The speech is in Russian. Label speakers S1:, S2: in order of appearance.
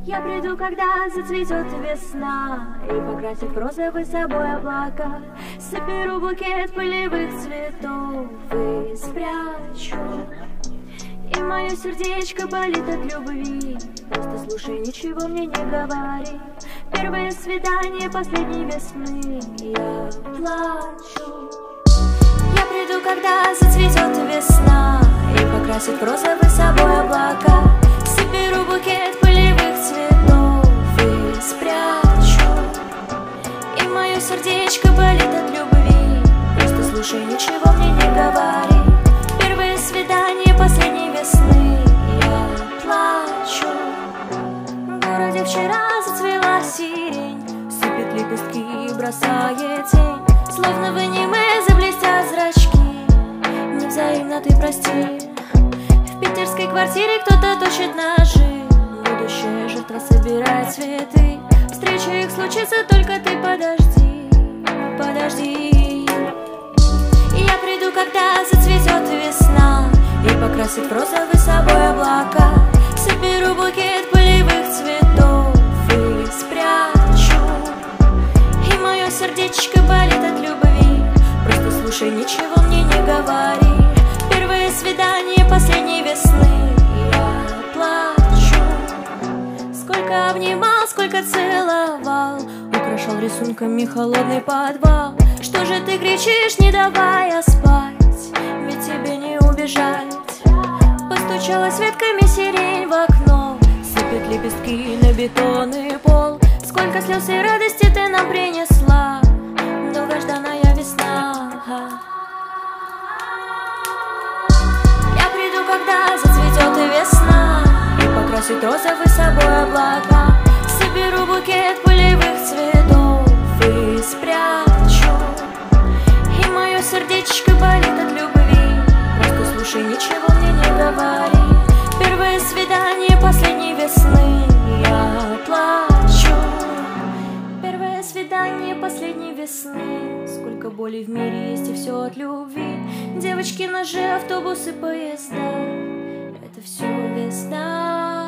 S1: Я приду, когда зацветет весна и покрасит розовый собой облака. Соберу букет полевых цветов и спрячу. И мое сердечко болит от любви. Просто слушай, ничего мне не говори. Первое свидание последней весны. Я плачу. Я приду, когда зацветет весна и покрасит розовый собой облака. Соберу букет полевых цветов и спрячу. И мое сердечко болит от любви. Просто слушай, ничего мне не говори. Первое свидание последней весны. Я плачу. В городе вчера зацвела сирень, сыпет лепестки и бросает тень. Словно в аниме заблестят зрачки. Невзаимно ты прости. В питерской квартире кто-то точит ножи. Будущая жертва собирает цветы. Встреча их случится, только ты подожди. Подожди. Я приду, когда зацветет весна и покрасит в розовый собой облака. Соберу букет полевых цветов и спрячу. И мое сердечко болит от любви. Просто слушай, ничего мне не говори. Первое свидание последней весны. Я плачу. Сколько обнимал, сколько целовал, украшал рисунками холодный подвал. Что же ты кричишь, не давая спать? Ведь тебе не убежать. Постучалась ветками сирень в окно, сыпет лепестки на бетонный пол. Сколько слез и радости ты нам принесла, долгожданная весна. Я приду, когда зацветет весна и покрасит розовый собой облака. Соберу букет полевых цветов и спрячу. И мое сердечко болит от любви. Просто слушай, ничего мне не говори. Первое свидание последней весны. Я плачу. Первое свидание последней весны. Сколько боли в мире есть, и все от любви. Девочки, ножи, автобусы, поезда. Это все весна.